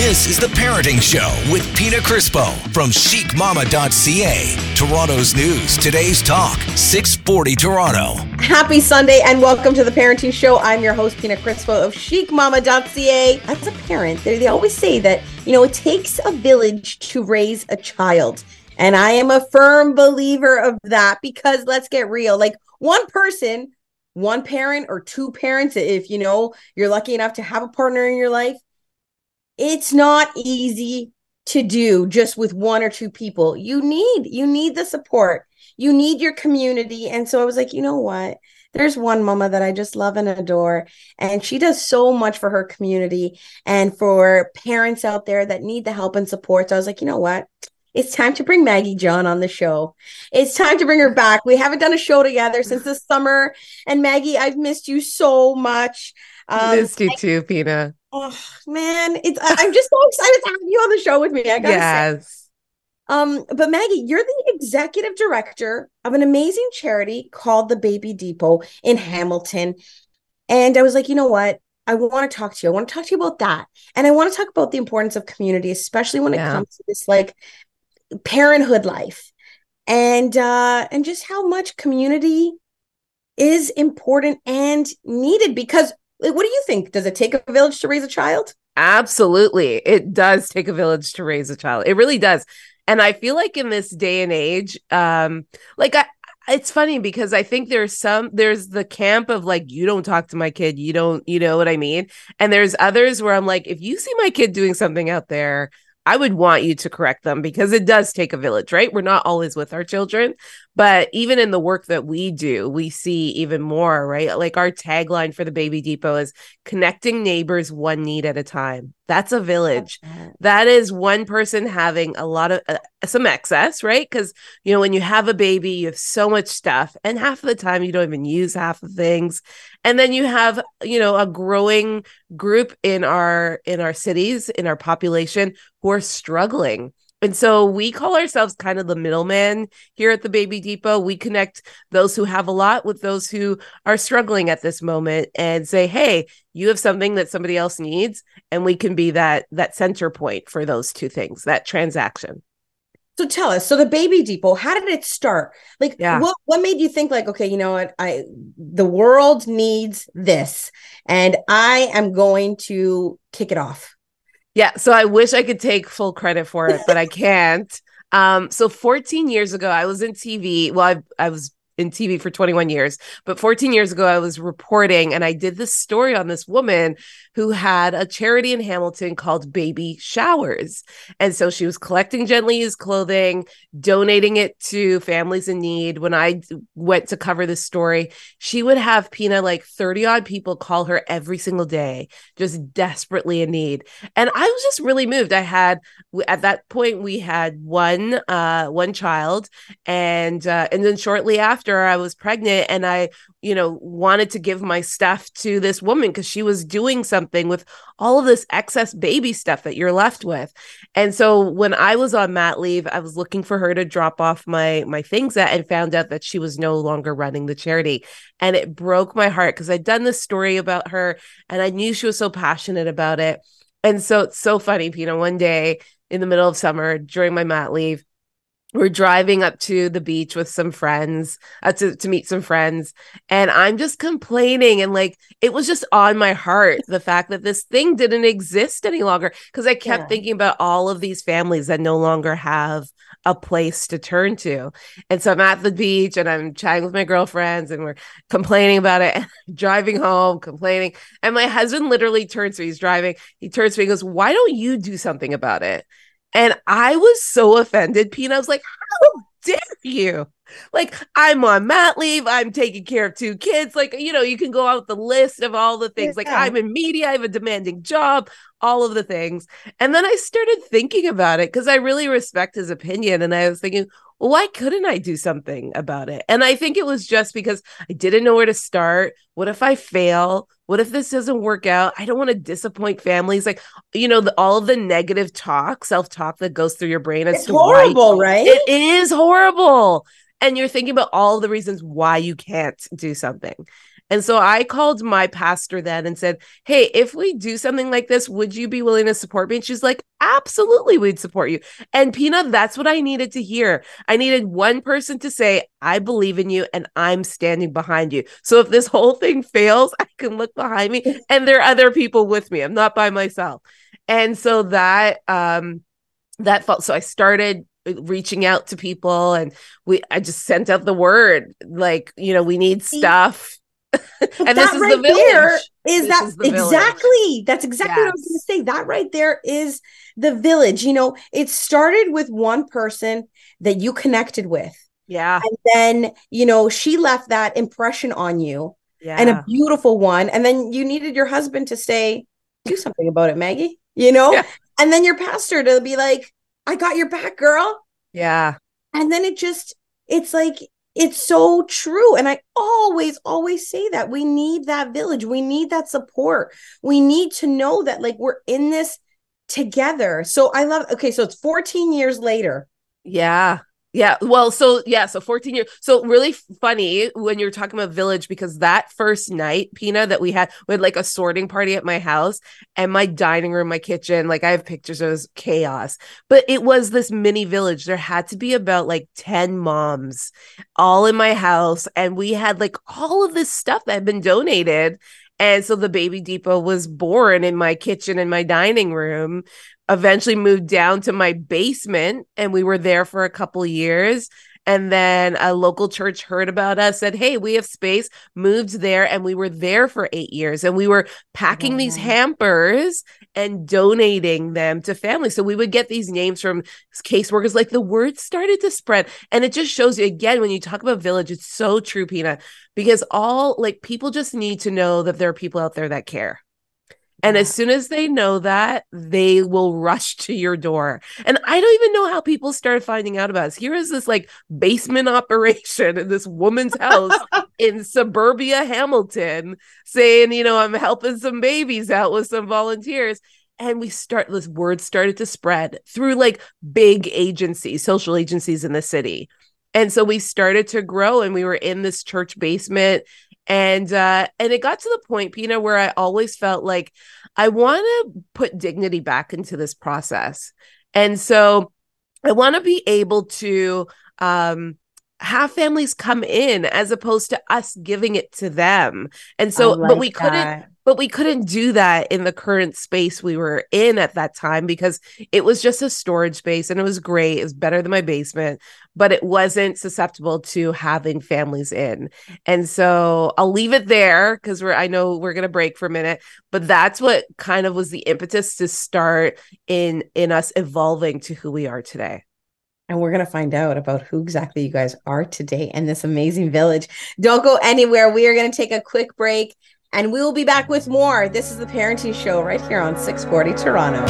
This is The Parenting Show with Pina Crispo from chicmama.ca. Toronto's news, today's talk, 640 Toronto. Happy Sunday and welcome to The Parenting Show. I'm your host, Pina Crispo of chicmama.ca. As a parent, they always say that, it takes a village to raise a child. And I am a firm believer of that because let's get real. Like one person, one parent or two parents, if you're lucky enough to have a partner in your life, it's not easy to do just with one or two people. You need the support. You need your community. And so I was like, you know what? There's one mama that I just love and adore, and she does so much for her community and for parents out there that need the help and support. So I was like, you know what? It's time to bring Maggie John on the show. It's time to bring her back. We haven't done a show together since the summer. And Maggie, I've missed you so much. Missed you too, Pina. Oh man, I'm just so excited to have you on the show with me. I gotta say. But Maggie, you're the executive director of an amazing charity called the Baby Depot in Hamilton. And I was like, you know what? I want to talk to you. I want to talk to you about that. And I want to talk about the importance of community, especially when it comes to this like parenthood life and just how much community is important and needed because what do you think? Does it take a village to raise a child? Absolutely. It does take a village to raise a child. It really does. And I feel like in this day and age, it's funny because I think there's the camp of like, you don't talk to my kid. You don't, you know what I mean? And there's others where I'm like, if you see my kid doing something out there, I would want you to correct them because it does take a village, right? We're not always with our children, but even in the work that we do, we see even more, right? Like our tagline for the Baby Depot is connecting neighbors one need at a time. That's a village. That is one person having a lot of some excess, right? Because, when you have a baby, you have so much stuff and half of the time you don't even use half the things. And then you have, a growing group in our cities, in our population who are struggling. And so we call ourselves kind of the middleman here at the Baby Depot. We connect those who have a lot with those who are struggling at this moment and say, hey, you have something that somebody else needs. And we can be that center point for those two things, that transaction. So tell us, so the Baby Depot, how did it start? Like, what made you think like, okay, you know what, the world needs this and I am going to kick it off? Yeah, so I wish I could take full credit for it, but I can't. So 14 years ago, I was in TV. Well, I was in TV for 21 years, but 14 years ago, I was reporting and I did this story on this woman who had a charity in Hamilton called Baby Showers. And so she was collecting gently used clothing, donating it to families in need. When I went to cover this story, she would have Pina like 30 odd people call her every single day, just desperately in need. And I was just really moved. At that point, we had one child and then shortly after I was pregnant and I, wanted to give my stuff to this woman because she was doing something with all of this excess baby stuff that you're left with. And so when I was on mat leave, I was looking for her to drop off my things at and found out that she was no longer running the charity. And it broke my heart because I'd done this story about her and I knew she was so passionate about it. And so it's so funny, Pina, one day in the middle of summer during my mat leave, we're driving up to the beach with some friends to meet some friends. And I'm just complaining. And like, it was just on my heart, the fact that this thing didn't exist any longer. Because I kept thinking about all of these families that no longer have a place to turn to. And so I'm at the beach and I'm chatting with my girlfriends and we're complaining about it and driving home, complaining. And my husband literally turns to me, he's driving. He turns to me and goes, why don't you do something about it? And I was so offended, Pina. I was like, how dare you? Like, I'm on mat leave. I'm taking care of two kids. Like, you can go out the list of all the things. Like, I'm in media. I have a demanding job, all of the things. And then I started thinking about it because I really respect his opinion. And I was thinking, well, why couldn't I do something about it? And I think it was just because I didn't know where to start. What if I fail? What if this doesn't work out? I don't want to disappoint families. Like, all of the negative self-talk that goes through your brain. It's horrible, right? It is horrible. And you're thinking about all the reasons why you can't do something. And so I called my pastor then and said, hey, if we do something like this, would you be willing to support me? And she's like, absolutely, we'd support you. And Pina, that's what I needed to hear. I needed one person to say, I believe in you and I'm standing behind you. So if this whole thing fails, I can look behind me and there are other people with me. I'm not by myself. And so that felt, so I started reaching out to people and I just sent out the word, like, we need stuff. And this is right the village. Exactly. That's exactly what I was going to say. That right there is the village. It started with one person that you connected with. Yeah. And then, she left that impression on you. Yeah. And a beautiful one. And then you needed your husband to say, do something about it, Maggie, Yeah. And then your pastor to be like, I got your back, girl. Yeah. And then it's like, it's so true. And I always say that we need that village. We need that support. We need to know that like we're in this together. So so it's 14 years later. Yeah. Yeah. Well, so 14 years. So really funny when you're talking about village, because that first night, Pina, that we had like a sorting party at my house and my dining room, my kitchen, like I have pictures, it was chaos, but it was this mini village. There had to be about like 10 moms all in my house. And we had like all of this stuff that had been donated. And so the baby depot was born in my kitchen and my dining room, eventually moved down to my basement, and we were there for a couple of years. And then a local church heard about us, said, hey, we have space, moved there. And we were there for 8 years. And we were packing these hampers and donating them to families. So we would get these names from caseworkers, like the word started to spread. And it just shows you, again, when you talk about village, it's so true, Pina, because people just need to know that there are people out there that care. And as soon as they know that, they will rush to your door. And I don't even know how people started finding out about us. Here is this like basement operation in this woman's house in suburbia Hamilton saying, I'm helping some babies out with some volunteers. And this word started to spread through like big agencies, social agencies in the city. And so we started to grow, and we were in this church basement. And it got to the point, Pina, where I always felt like I want to put dignity back into this process. And so I want to be able to have families come in as opposed to us giving it to them. And so, but we couldn't do that in the current space we were in at that time, because it was just a storage space and it was great. It was better than my basement, but it wasn't susceptible to having families in. And so I'll leave it there, because I know we're going to break for a minute, but that's what kind of was the impetus to start in us evolving to who we are today. And we're going to find out about who exactly you guys are today and this amazing village. Don't go anywhere. We are going to take a quick break, and we will be back with more. This is the Parenting Show right here on 640 Toronto.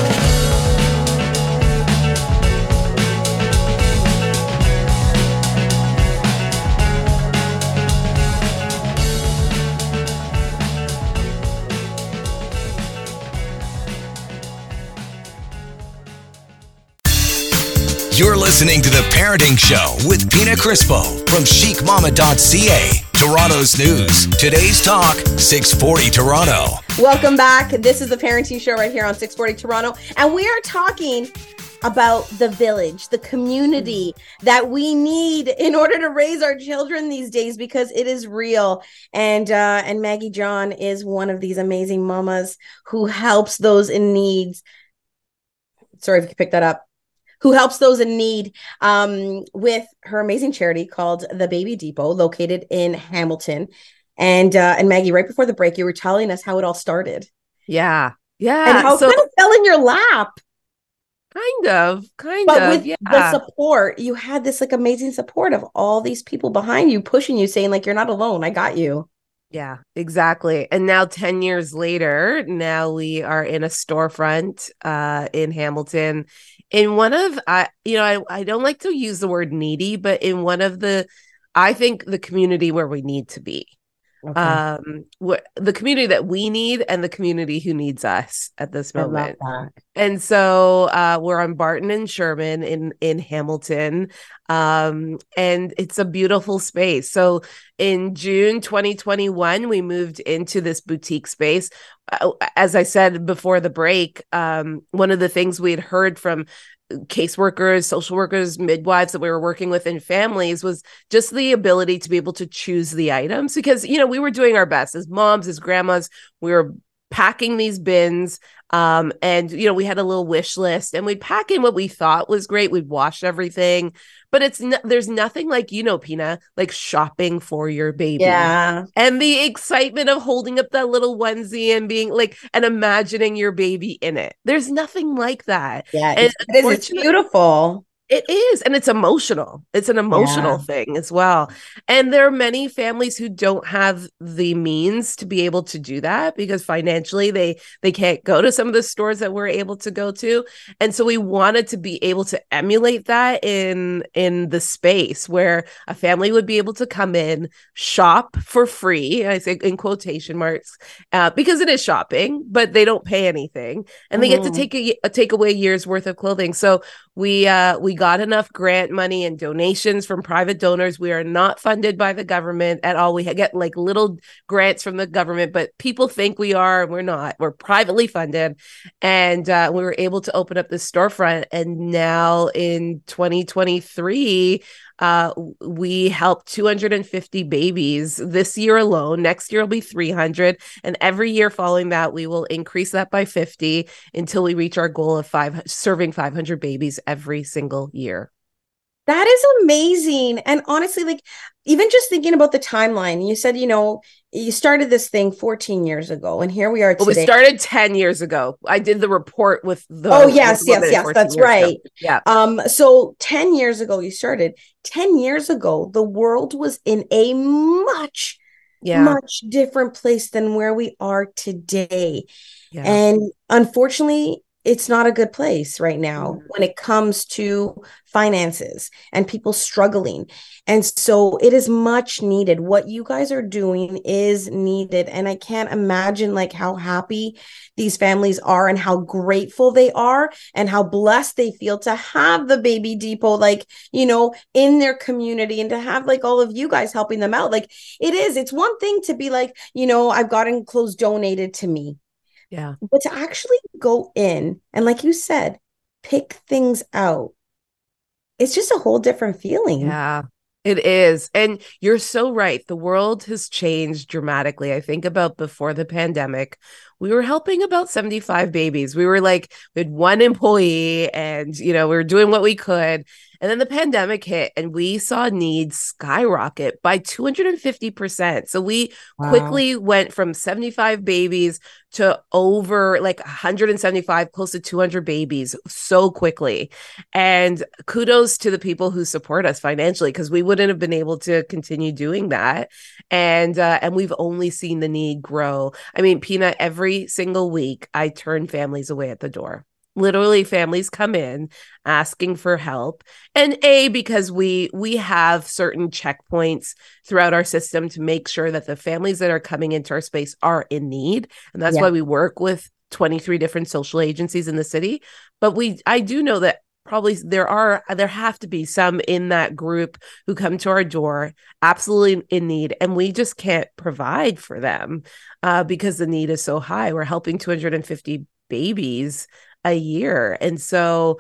You're listening to The Parenting Show with Pina Crispo from chicmama.ca. Toronto's news. Today's talk, 640 Toronto. Welcome back. This is The Parenting Show right here on 640 Toronto. And we are talking about the village, the community that we need in order to raise our children these days, because it is real. And Maggie John is one of these amazing mamas who helps those in need. Sorry if you could pick that up. Who helps those in need with her amazing charity called The Baby Depot, located in Hamilton. And Maggie, right before the break, you were telling us how it all started. Yeah. Yeah. And how it kind of fell in your lap. Kind of. But with the support, you had this like amazing support of all these people behind you, pushing you, saying like, you're not alone. I got you. Yeah, exactly. And now 10 years later, now we are in a storefront in Hamilton, in one of, I don't like to use the word needy, but in one of I think the community where we need to be. Okay. The community that we need and the community who needs us at this I love moment. that. And so we're on Barton and Sherman in Hamilton. And it's a beautiful space. So in June 2021, we moved into this boutique space. As I said before the break, one of the things we had heard from caseworkers, social workers, midwives that we were working with in families was just the ability to be able to choose the items, because, you know, we were doing our best as moms, as grandmas. We were packing these bins, and, you know, we had a little wish list, and we'd pack in what we thought was great. We'd wash everything, but there's nothing like, you know, Pina, like shopping for your baby. Yeah. And the excitement of holding up that little onesie and being like, and imagining your baby in it. There's nothing like that. Yeah. And It is. It's beautiful. it is. And it's emotional. It's an emotional thing as well. And there are many families who don't have the means to be able to do that because financially they can't go to some of the stores that we're able to go to. And so we wanted to be able to emulate that in the space where a family would be able to come in, shop for free. I say in quotation marks, because it is shopping, but they don't pay anything. And they get to take away a year's worth of clothing. So we got enough grant money and donations from private donors. We are not funded by the government at all. We get like little grants from the government, but people think we are, and we're not. We're privately funded. And we were able to open up this storefront. And now in 2023, we helped 250 babies this year alone. Next year will be 300. And every year following that, we will increase that by 50 until we reach our goal of serving 500 babies every single year. That is amazing. And honestly, like, even just thinking about the timeline, you said, you know, you started this thing 14 years ago, and here we are today. Well, we started 10 years ago. I did the report with the. Oh, yes, that's right. Yeah. So 10 years ago, you started. 10 years ago, the world was in a much different place than where we are today. Yeah. And unfortunately, it's not a good place right now when it comes to finances and people struggling. And so it is much needed. What you guys are doing is needed. And I can't imagine like how happy these families are and how grateful they are and how blessed they feel to have the Baby Depot, like, you know, in their community, and to have like all of you guys helping them out. Like it's one thing to be like, you know, I've gotten clothes donated to me. Yeah. But to actually go in and, like you said, pick things out, it's just a whole different feeling. Yeah, it is. And you're so right. The world has changed dramatically. I think about before the pandemic, we were helping about 75 babies. We had one employee and, you know, we were doing what we could. And then the pandemic hit and we saw needs skyrocket by 250%. So we quickly went from 75 babies to over like 175, close to 200 babies so quickly. And kudos to the people who support us financially, because we wouldn't have been able to continue doing that. And we've only seen the need grow. I mean, Pina, every single week, I turn families away at the door. Literally, families come in asking for help. And because we have certain checkpoints throughout our system to make sure that the families that are coming into our space are in need. And that's why we work with 23 different social agencies in the city. But I do know that probably there have to be some in that group who come to our door absolutely in need, and we just can't provide for them because the need is so high. We're helping 250 babies a year. And so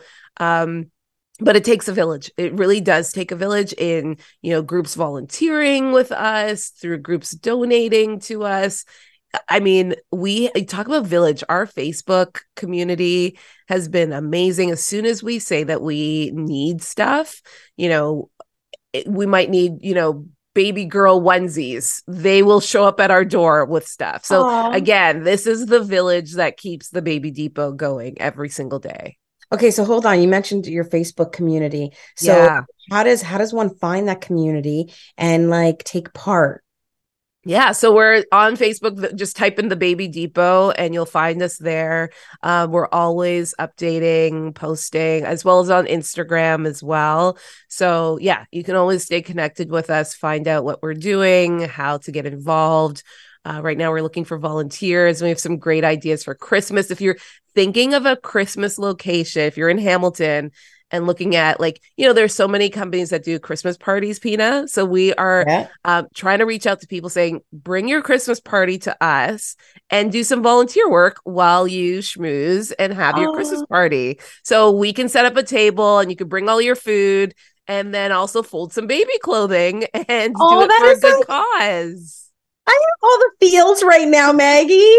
but it takes a village. It really does take a village, in, you know, groups volunteering with us, through groups donating to us. I mean, we talk about village. Our Facebook community has been amazing. As soon as we say that we need stuff, you know, we might need, you know, baby girl onesies, they will show up at our door with stuff. So again, this is the village that keeps the Baby Depot going every single day. Okay, so hold on. You mentioned your Facebook community. So how does one find that community and like take part? Yeah, so we're on Facebook. Just type in the Baby Depot and you'll find us there. We're always updating, posting, as well as on Instagram as well. So yeah, you can always stay connected with us, find out what we're doing, how to get involved. Right now, we're looking for volunteers. We have some great ideas for Christmas. If you're thinking of a Christmas location, if you're in Hamilton, and looking at there's so many companies that do Christmas parties, Pina. So we are trying to reach out to people saying, bring your Christmas party to us and do some volunteer work while you schmooze and have your Christmas party. So we can set up a table and you can bring all your food and then also fold some baby clothing and do it for a good cause. I have all the feels right now, Maggie.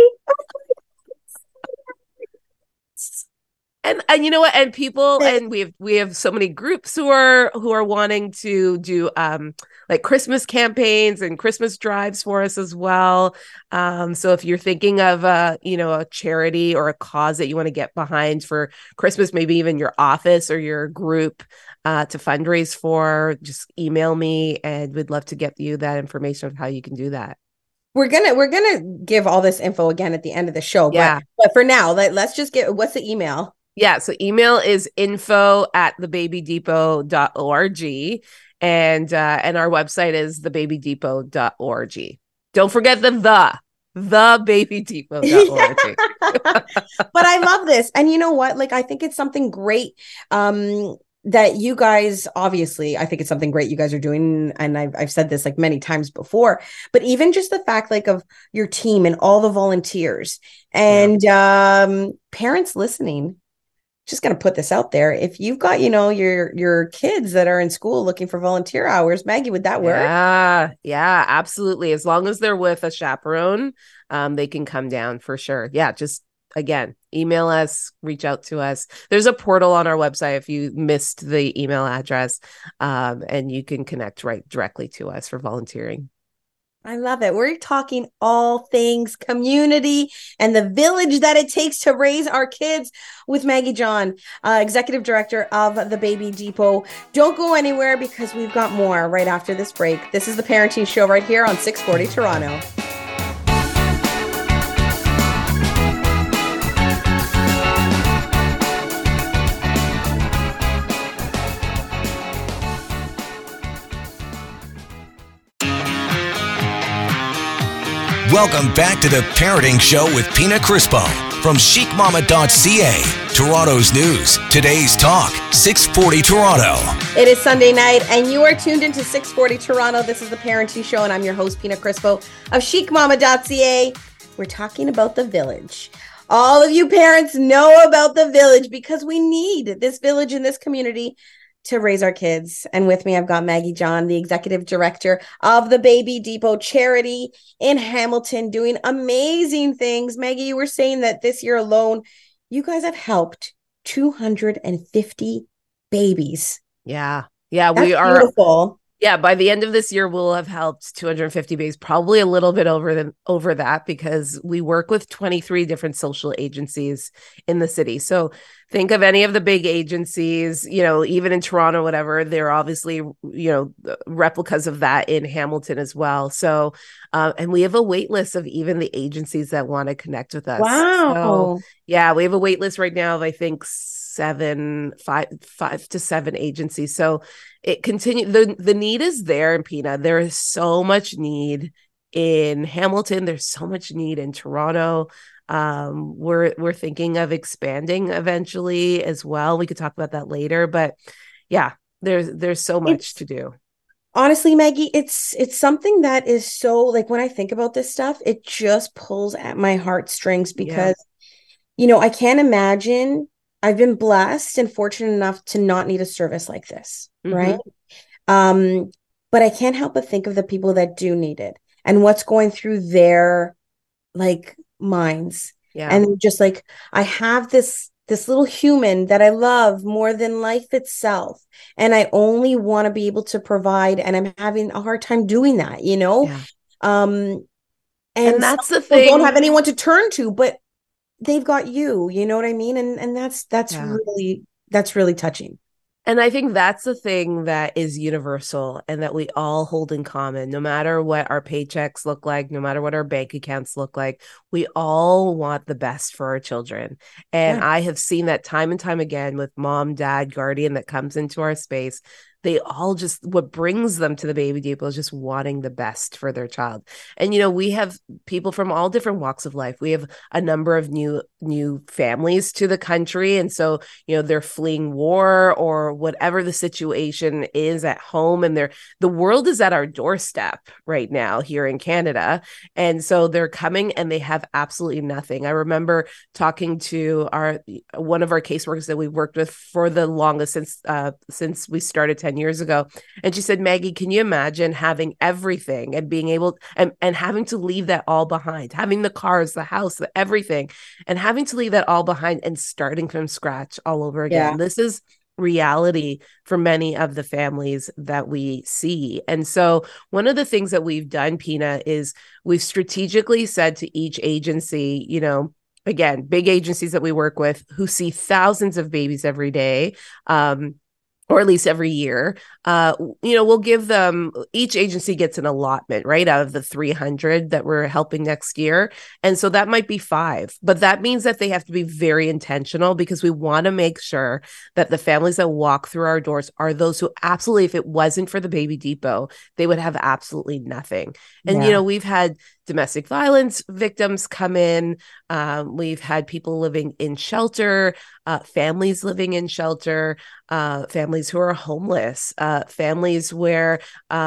And you know what? And people, and we have so many groups who are wanting to do like Christmas campaigns and Christmas drives for us as well. So if you're thinking of a charity or a cause that you want to get behind for Christmas, maybe even your office or your group to fundraise for, just email me and we'd love to get you that information of how you can do that. We're gonna give all this info again at the end of the show. Yeah. But for now, let's just what's the email? Yeah. So email is info@thebabydepot.org. And our website is thebabydepot.org. Don't forget thebabydepot.org. But I love this. And you know what? Like, I think it's something great. That you guys, obviously, I think it's something great you guys are doing. And I've said this like many times before, but even just the fact like of your team and all the volunteers and parents listening, just going to put this out there. If you've got, your kids that are in school looking for volunteer hours, Maggie, would that work? Yeah, absolutely. As long as they're with a chaperone, they can come down for sure. Yeah, just again, email us, reach out to us. There's a portal on our website if you missed the email address, and you can connect right directly to us for volunteering. I love it. We're talking all things community and the village that it takes to raise our kids with Maggie John, Executive Director of the Baby Depot. Don't go anywhere because we've got more right after this break. This is the Parenting Show right here on 640 Toronto. Welcome back to the Parenting Show with Pina Crispo from chicmama.ca. Toronto's news, today's talk, 640 Toronto. It is Sunday night and you are tuned into 640 Toronto. This is the Parenting Show and I'm your host, Pina Crispo of chicmama.ca. We're talking about the village. All of you parents know about the village because we need this village in this community to raise our kids. And with me, I've got Maggie John, the Executive Director of the Baby Depot charity in Hamilton, doing amazing things. Maggie, you were saying that this year alone, you guys have helped 250 babies. Yeah. That's we are beautiful. Yeah, by the end of this year, we'll have helped 250 babies, probably a little bit over that, because we work with 23 different social agencies in the city. So think of any of the big agencies, even in Toronto, whatever, they're obviously, replicas of that in Hamilton as well. So, and we have a wait list of even the agencies that want to connect with us. Wow. So, yeah, we have a wait list right now of, I think, 5 to 7 agencies. So it continues. The need is there in Pina. There is so much need in Hamilton. There's so much need in Toronto. We're thinking of expanding eventually as well. We could talk about that later, but yeah, there's so much to do. Honestly, Maggie, it's something that is so, like, when I think about this stuff, it just pulls at my heartstrings because, I can't imagine. I've been blessed and fortunate enough to not need a service like this, right? But I can't help but think of the people that do need it and what's going through their minds. Yeah. And just I have this little human that I love more than life itself. And I only want to be able to provide, and I'm having a hard time doing that, Yeah. And that's the thing. Don't have anyone to turn to, but they've got you know what I mean? And that's really touching. And I think that's the thing that is universal and that we all hold in common, no matter what our paychecks look like, no matter what our bank accounts look like, we all want the best for our children. And Yeah. I have seen that time and time again with mom, dad, guardian that comes into our space. They all just, what brings them to the Baby Depot is just wanting the best for their child. And, we have people from all different walks of life. We have a number of new families to the country. And so, they're fleeing war or whatever the situation is at home. And the world is at our doorstep right now here in Canada. And so they're coming and they have absolutely nothing. I remember talking to one of our caseworkers that we worked with for the longest since we started 10 years ago. And she said, Maggie, can you imagine having everything and being able and having to leave that all behind, having the cars, the house, everything, and having to leave that all behind and starting from scratch all over again. Yeah. This is reality for many of the families that we see. And so one of the things that we've done, Pina, is we've strategically said to each agency, again, big agencies that we work with who see thousands of babies every day, or at least every year, we'll give them, each agency gets an allotment, right, out of the 300 that we're helping next year. And so that might be 5, but that means that they have to be very intentional because we want to make sure that the families that walk through our doors are those who absolutely, if it wasn't for the Baby Depot, they would have absolutely nothing. And, we've had domestic violence victims come in. We've had people living in shelter, families living in shelter, families who are homeless, families where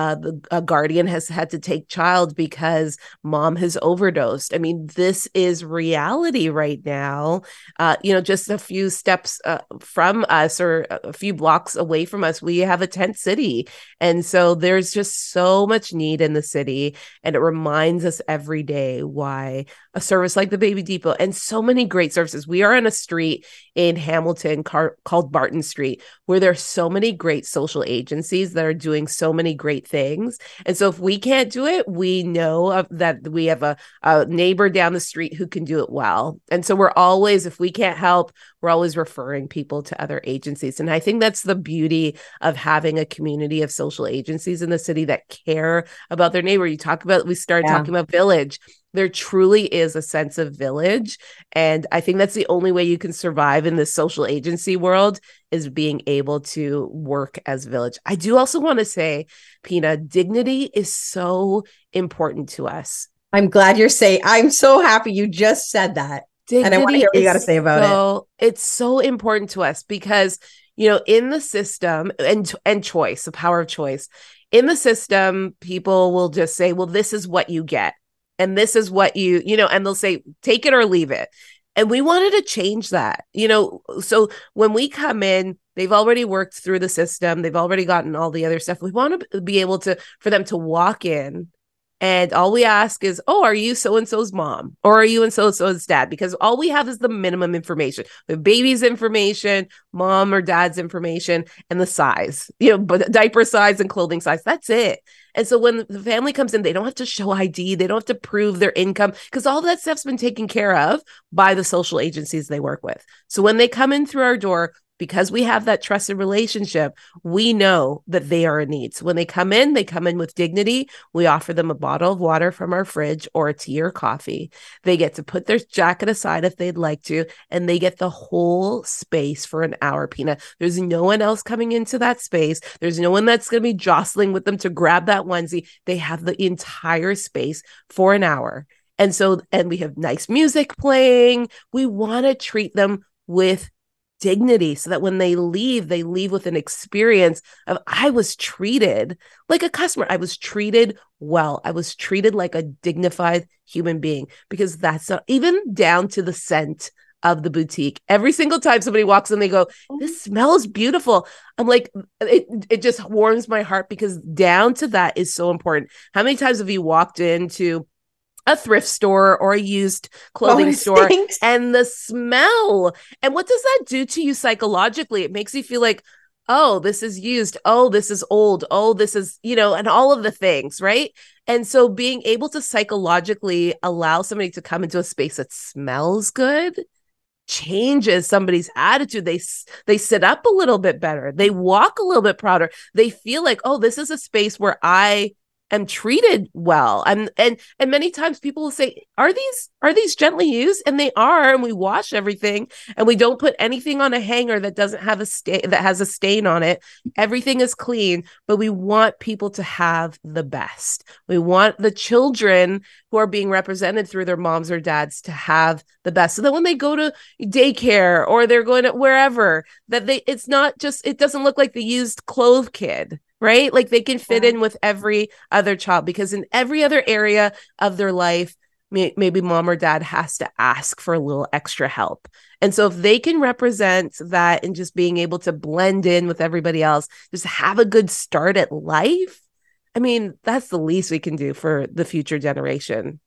a guardian has had to take child because mom has overdosed. I mean, this is reality right now. Just a few steps from us or a few blocks away from us, we have a tent city. And so there's just so much need in the city. And it reminds us every day why a service like the Baby Depot and so many great services. We are on a street in Hamilton called Barton Street, where there's so many great social agencies that are doing so many great things. And so if we can't do it, we know that we have a neighbor down the street who can do it well. And so we're always, if we can't help, we're always referring people to other agencies. And I think that's the beauty of having a community of social agencies in the city that care about their neighbor. We started talking about village. There truly is a sense of village. And I think that's the only way you can survive in this social agency world is being able to work as village. I do also want to say, Pina, dignity is so important to us. I'm glad I'm so happy you just said that. Dignity, and I want to hear what you got to say about it. It's so important to us because, in the system and choice, the power of choice, in the system, people will just say, well, this is what you get. And this is what and they'll say, take it or leave it. And we wanted to change that, so when we come in, they've already worked through the system. They've already gotten all the other stuff. We want to be able for them to walk in. And all we ask is, oh, are you so-and-so's mom? Or are you and so-and-so's dad? Because all we have is the minimum information. The baby's information, mom or dad's information, and the size, but diaper size and clothing size. That's it. And so when the family comes in, they don't have to show ID. They don't have to prove their income because all that stuff's been taken care of by the social agencies they work with. So when they come in through our door, because we have that trusted relationship, we know that they are in need. So when they come in with dignity. We offer them a bottle of water from our fridge or a tea or coffee. They get to put their jacket aside if they'd like to, and they get the whole space for an hour, Pina. There's no one else coming into that space. There's no one that's going to be jostling with them to grab that onesie. They have the entire space for an hour. And we have nice music playing. We want to treat them with dignity so that when they leave with an experience of, I was treated like a customer. I was treated well. I was treated like a dignified human being, because that's not even down to the scent of the boutique. Every single time somebody walks in, they go, this smells beautiful. I'm like, it just warms my heart, because down to that is so important. How many times have you walked into a thrift store or a used clothing store and the smell, and what does that do to you psychologically? It makes you feel like, oh, this is used. Oh, this is old. Oh, this is, and all of the things, right? And so being able to psychologically allow somebody to come into a space that smells good changes somebody's attitude. They sit up a little bit better. They walk a little bit prouder. They feel like, oh, this is a space where I am treated well. And many times people will say, are these gently used? And they are, and we wash everything, and we don't put anything on a hanger that doesn't have that has a stain on it. Everything is clean, but we want people to have the best. We want the children who are being represented through their moms or dads to have the best. So that when they go to daycare or they're going to wherever, that it doesn't look like the used clothes kid. Right? Like they can fit in with every other child, because in every other area of their life, maybe mom or dad has to ask for a little extra help. And so if they can represent that and just being able to blend in with everybody else, just have a good start at life, I mean, that's the least we can do for the future generation.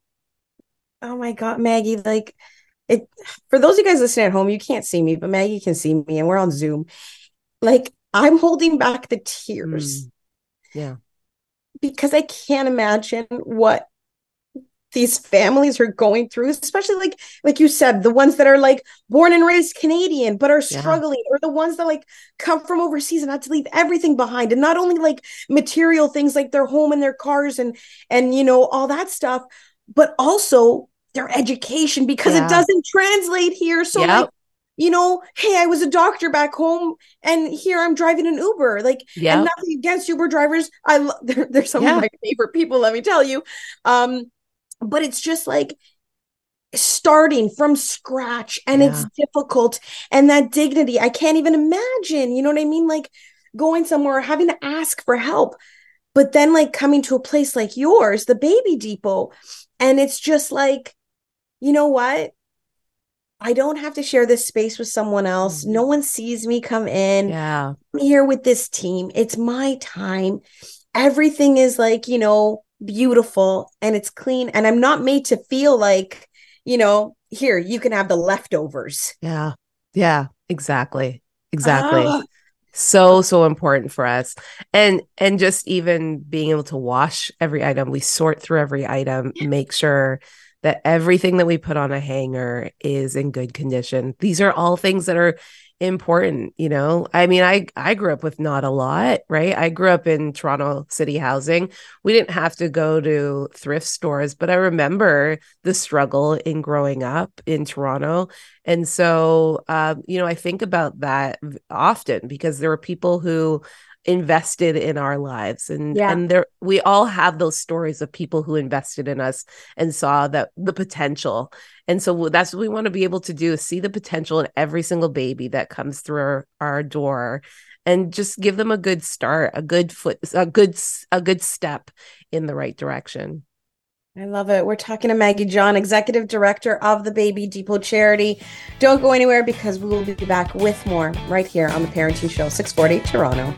Oh my God, Maggie, like it, for those of you guys listening at home, you can't see me, but Maggie can see me, and we're on Zoom. Like, I'm holding back the tears. Yeah. Because I can't imagine what these families are going through, especially like you said, the ones that are like born and raised Canadian, but are struggling, or the ones that like come from overseas and had to leave everything behind. And not only like material things like their home and their cars and you know, all that stuff, but also their education, because it doesn't translate here. So like, you know, hey, I was a doctor back home, and here I'm driving an Uber. Like, and nothing against Uber drivers. They're some of my favorite people, let me tell you. But it's just like starting from scratch, and it's difficult. And that dignity, I can't even imagine, you know what I mean? Like going somewhere, having to ask for help, but then like coming to a place like yours, the Baby Depot. And it's just like, you know what? I don't have to share this space with someone else. No one sees me come in. Yeah. I'm here with this team. It's my time. Everything is like, you know, beautiful, and it's clean. And I'm not made to feel like, you know, here, you can have the leftovers. Yeah. Yeah, exactly. So important for us. And just even being able to wash every item, we sort through every item, make sure that everything that we put on a hanger is in good condition. These are all things that are important, you know? I mean, I grew up with not a lot, right? I grew up in Toronto city housing. We didn't have to go to thrift stores, but I remember the struggle in growing up in Toronto. And so, you know, I think about that often, because there were people who invested in our lives, and there we all have those stories of people who invested in us and saw that the potential. And so that's what we want to be able to do, is see the potential in every single baby that comes through our door, and just give them a good start, a good step in the right direction. I love it. We're talking to Maggie John, Executive Director of the Baby Depot charity. Don't go anywhere, because we will be back with more right here on the Parenting Show, 640 Toronto.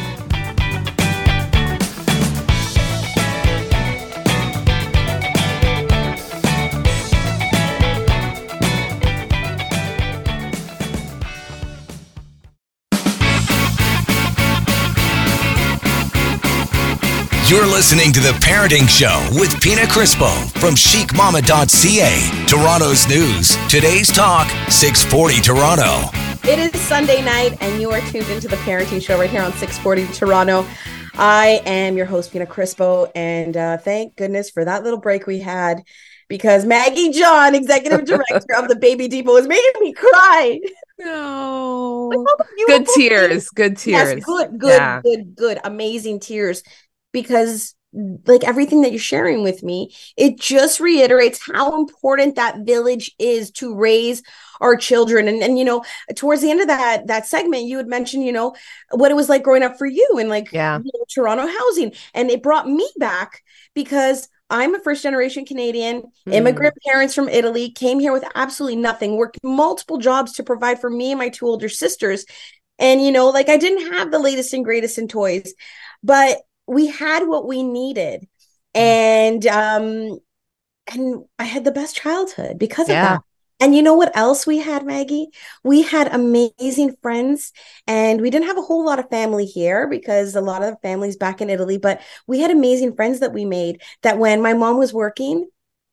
You're listening to The Parenting Show with Pina Crispo from chicmama.ca. Toronto's news. Today's talk, 640 Toronto. It is Sunday night, and you are tuned into The Parenting Show right here on 640 Toronto. I am your host, Pina Crispo, and thank goodness for that little break we had, because Maggie John, Executive Director of the Baby Depot, is making me cry. No. Good tears. Good tears. Yes, good. Amazing tears. Because like everything that you're sharing with me, it just reiterates how important that village is to raise our children. And you know, towards the end of that segment, you had mentioned, you know, what it was like growing up for you and like you know, Toronto housing. And it brought me back, because I'm a first generation Canadian, immigrant parents from Italy, came here with absolutely nothing, worked multiple jobs to provide for me and my two older sisters. And, you know, like I didn't have the latest and greatest in toys, but we had what we needed. And I had the best childhood because of that. And you know what else we had, Maggie? We had amazing friends, and we didn't have a whole lot of family here because a lot of the families back in Italy, but we had amazing friends that we made, that when my mom was working,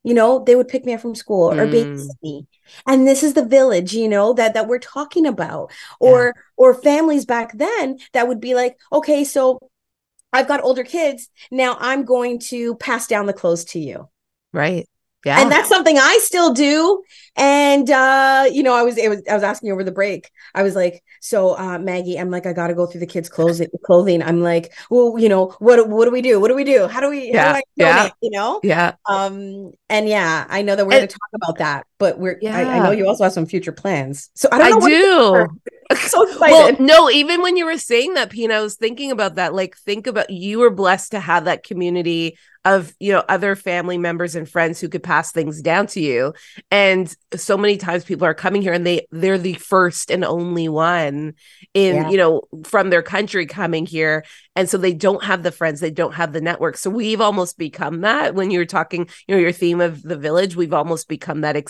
they would pick me up from school or babysit me. And this is the village, that we're talking about. Or families back then that would be like, okay, so I've got older kids. Now I'm going to pass down the clothes to you. Right. Yeah. And that's something I still do. And I was asking you over the break. I was like, so Maggie, I'm like, I gotta go through the kids' clothing. I'm like, well, what do we do? What do we do? How do I donate? Yeah. And yeah, I know that we're gonna talk about that, but I know you also have some future plans. So I don't know. I do. I'm so excited. Well, no, even when you were saying that, Pina, I was thinking about that. Like, think about, you were blessed to have that community of, other family members and friends who could pass things down to you. And so many times people are coming here and they're the first and only one in, from their country coming here. And so they don't have the friends, they don't have the network. So we've almost become that. When you were talking, your theme of the village, we've almost become that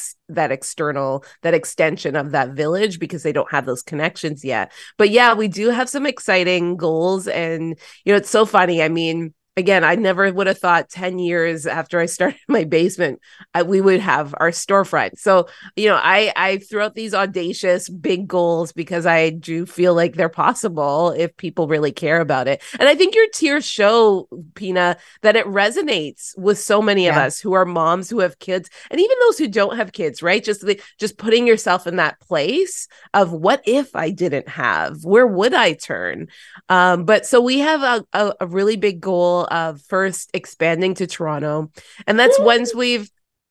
that extension of that village, because they don't have those connections yet. But yeah, we do have some exciting goals. And, it's so funny. I mean, again, I never would have thought 10 years after I started my basement, we would have our storefront. So, I threw out these audacious big goals because I do feel like they're possible if people really care about it. And I think your tears show, Pina, that it resonates with so many of us who are moms who have kids, and even those who don't have kids, right? Just putting yourself in that place of, what if I didn't have? Where would I turn? But so we have a really big goal of first expanding to Toronto, and that's once we've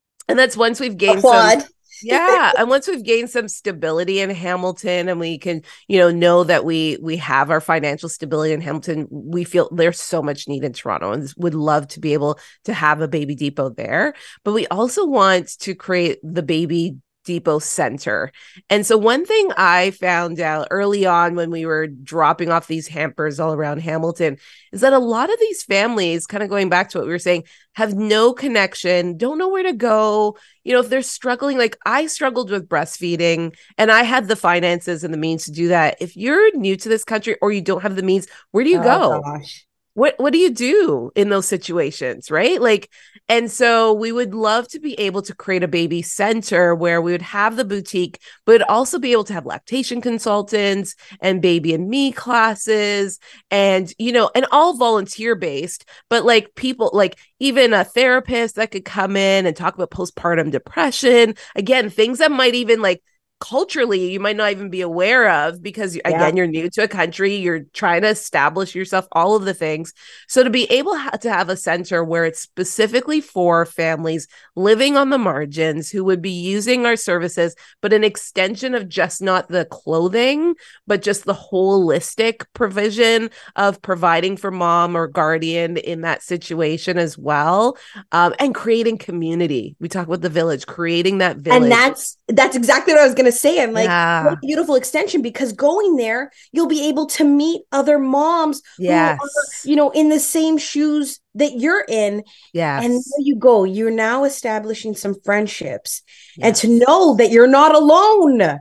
gained some, and once we've gained some stability in Hamilton, and we can know that we have our financial stability in Hamilton, we feel there's so much need in Toronto, and would love to be able to have a baby depot there. But we also want to create the baby depot center. And so one thing I found out early on when we were dropping off these hampers all around Hamilton is that a lot of these families, kind of going back to what we were saying, have no connection, don't know where to go. If they're struggling, like I struggled with breastfeeding and I had the finances and the means to do that. If you're new to this country or you don't have the means, where do you go? Gosh. What do you do in those situations, right? And so we would love to be able to create a baby center where we would have the boutique, but also be able to have lactation consultants and baby and me classes, and and all volunteer based, but people, even a therapist that could come in and talk about postpartum depression, again, things that might even culturally you might not even be aware of, because again, you're new to a country, you're trying to establish yourself, all of the things. So to be able to have a center where it's specifically for families living on the margins who would be using our services, but an extension of just not the clothing, but just the holistic provision of providing for mom or guardian in that situation as well, and creating community. We talk about the village, creating that village. And that's exactly what I was going to say. I'm like, what a beautiful extension, because going there, you'll be able to meet other moms who are, in the same shoes that you're in. Yes. And there you go. You're now establishing some friendships, and to know that you're not alone.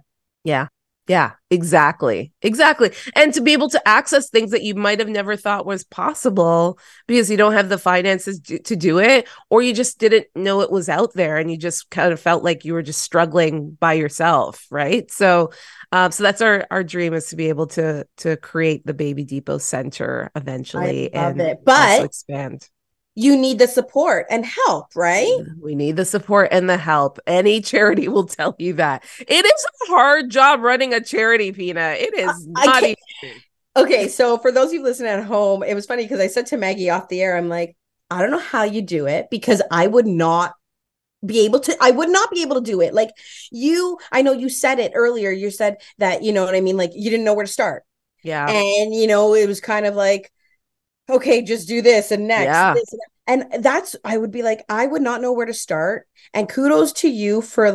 Yeah, exactly. And to be able to access things that you might have never thought was possible because you don't have the finances to do it, or you just didn't know it was out there and you just kind of felt like you were just struggling by yourself, right? So that's our dream, is to be able to create the Baby Depot Center eventually. I love it. But also expand. You need the support and help, right? We need the support and the help. Any charity will tell you that. It is a hard job running a charity, Pina. It is not easy. Okay, so for those of you listening at home, it was funny because I said to Maggie off the air, I'm like, I don't know how you do it, because I would not be able to do it. I know you said it earlier. You said that, you know what I mean? You didn't know where to start. Yeah. And, it was kind of like, okay, just do this and next. This and that's, I would be like, I would not know where to start. And kudos to you for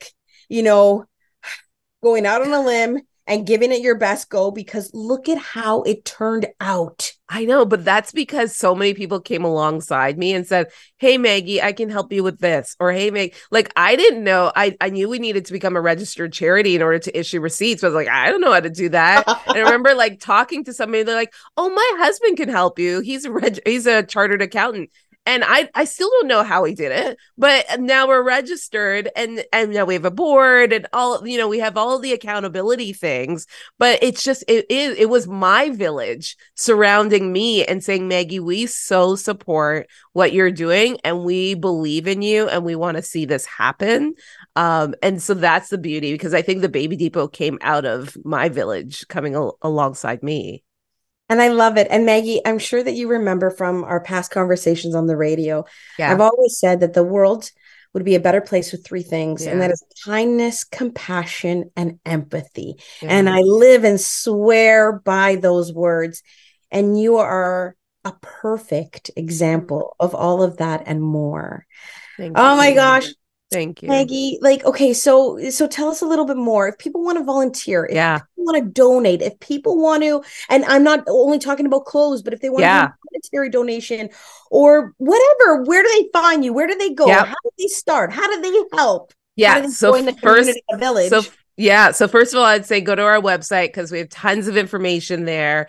going out on a limb and giving it your best go, because look at how it turned out. I know, but that's because so many people came alongside me and said, hey, Maggie, I can help you with this. Or, hey, Meg, I didn't know. I knew we needed to become a registered charity in order to issue receipts. So I was like, I don't know how to do that. And I remember talking to somebody, they're like, oh, my husband can help you. He's a chartered accountant. And I still don't know how he did it, but now we're registered and now we have a board and all, you know, we have all the accountability things, but it's just, it was my village surrounding me and saying, Maggie, we so support what you're doing and we believe in you and we want to see this happen. And so that's the beauty, because I think the Baby Depot came out of my village coming alongside me. And I love it. And Maggie, I'm sure that you remember from our past conversations on the radio. Yeah. I've always said that the world would be a better place with three things. Yeah. And that is kindness, compassion, and empathy. Yeah. And I live and swear by those words. And you are a perfect example of all of that and more. Thank you. Oh my gosh. Thank you, Maggie. Like, okay, so tell us a little bit more. If people want to volunteer, if people want to donate, if people want to, and I'm not only talking about clothes, but if they want to do a monetary donation or whatever, where do they find you? Where do they go? How do they start? How do they help? Yeah. They join the community, the village? So first of all, I'd say go to our website because we have tons of information there.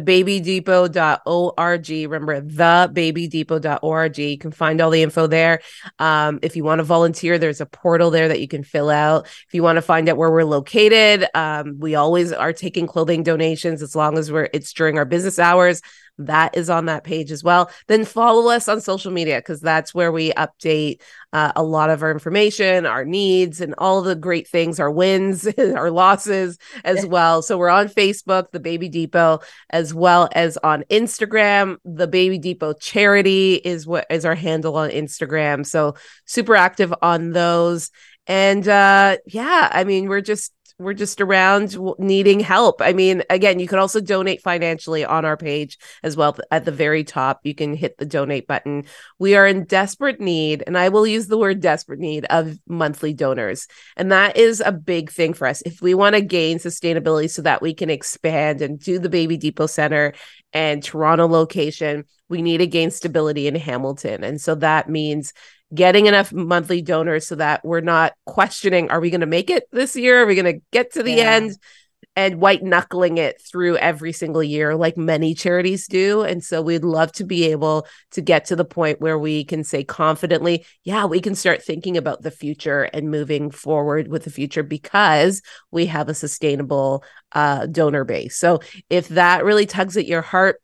Thebabydepot.org. Remember, thebabydepot.org. You can find all the info there. If you want to volunteer, there's a portal there that you can fill out. If you want to find out where we're located, we always are taking clothing donations as long as it's during our business hours. That is on that page as well. Then follow us on social media because that's where we update a lot of our information, our needs, and all the great things, our wins, our losses as well. So we're on Facebook, The Baby Depot, as well as on Instagram. The Baby Depot Charity is our handle on Instagram. So super active on those. And I mean, we're just around needing help. I mean, again, you can also donate financially on our page as well. At the very top, you can hit the donate button. We are in desperate need, and I will use the word desperate need, of monthly donors. And that is a big thing for us. If we want to gain sustainability so that we can expand and do the Baby Depot Center and Toronto location, we need to gain stability in Hamilton. And so that means getting enough monthly donors so that we're not questioning, are we going to make it this year? Are we going to get to the end? And white knuckling it through every single year like many charities do. And so we'd love to be able to get to the point where we can say confidently, we can start thinking about the future and moving forward with the future because we have a sustainable donor base. So if that really tugs at your heart,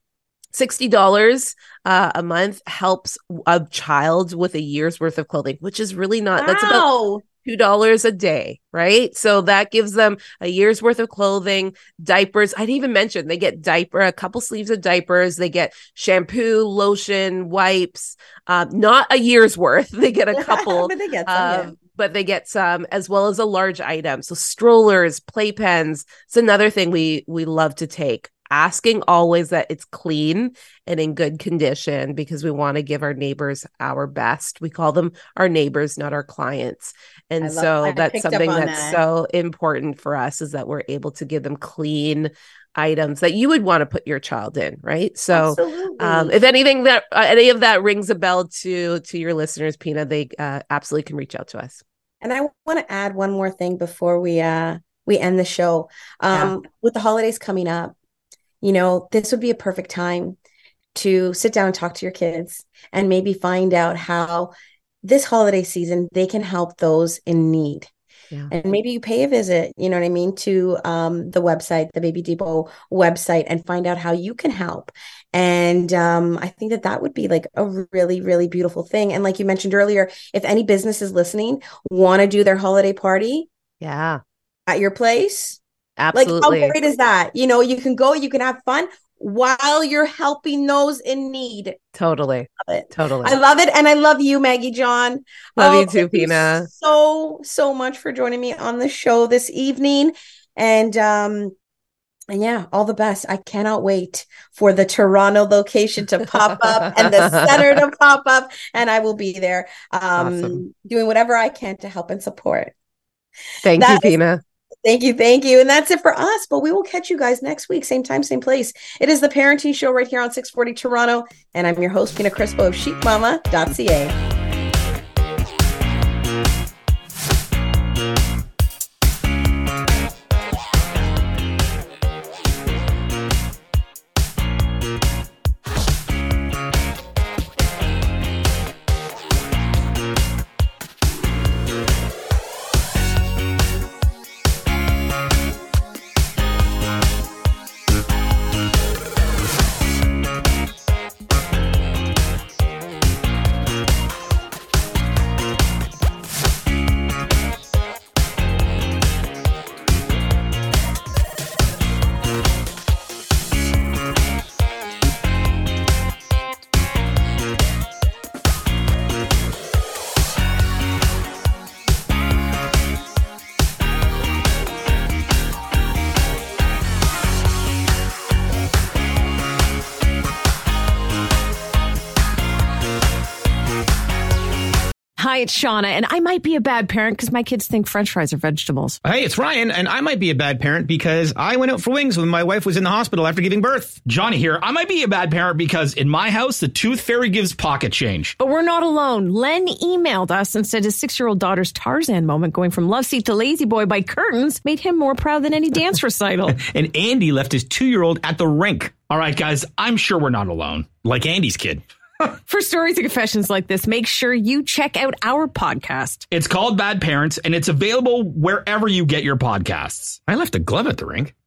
$60 a month helps a child with a year's worth of clothing, which is really not, that's about $2 a day, right? So that gives them a year's worth of clothing, diapers. I'd even mention they get a couple sleeves of diapers. They get shampoo, lotion, wipes, not a year's worth. They get a couple, but they get some, but they get some, as well as a large item. So strollers, playpens. It's another thing we love to take. Asking always that it's clean and in good condition because we want to give our neighbors our best. We call them our neighbors, not our clients. And so that's something that's so important for us, is that we're able to give them clean items that you would want to put your child in, right? So if anything that any of that rings a bell to your listeners, Pina, they absolutely can reach out to us. And I want to add one more thing before we end the show. With the holidays coming up, you know, this would be a perfect time to sit down and talk to your kids and maybe find out how this holiday season they can help those in need. Yeah. And maybe you pay a visit, you know what I mean, to the website, the Baby Depot website, and find out how you can help. And I think that would be like a really, really beautiful thing. And like you mentioned earlier, if any businesses listening want to do their holiday party at your place, absolutely. Like, how great is that? You know, you can go, you can have fun while you're helping those in need. Totally. Totally. I love it. And I love you, Maggie John. Love you too, Pina. So much for joining me on the show this evening. And all the best. I cannot wait for the Toronto location to pop up and the center to pop up. And I will be there doing whatever I can to help and support. Thank you, Pina. Thank you. And that's it for us. But we will catch you guys next week. Same time, same place. It is the Parenting Show right here on 640 Toronto. And I'm your host, Pina Crispo of chicmama.ca. Hi, it's Shauna, and I might be a bad parent because my kids think French fries are vegetables. Hey, it's Ryan, and I might be a bad parent because I went out for wings when my wife was in the hospital after giving birth. Johnny here. I might be a bad parent because in my house, the tooth fairy gives pocket change. But we're not alone. Len emailed us and said his 6-year-old daughter's Tarzan moment going from love seat to lazy boy by curtains made him more proud than any dance recital. And Andy left his 2-year-old at the rink. All right, guys, I'm sure we're not alone. Like Andy's kid. For stories and confessions like this, make sure you check out our podcast. It's called Bad Parents, and it's available wherever you get your podcasts. I left a glove at the rink.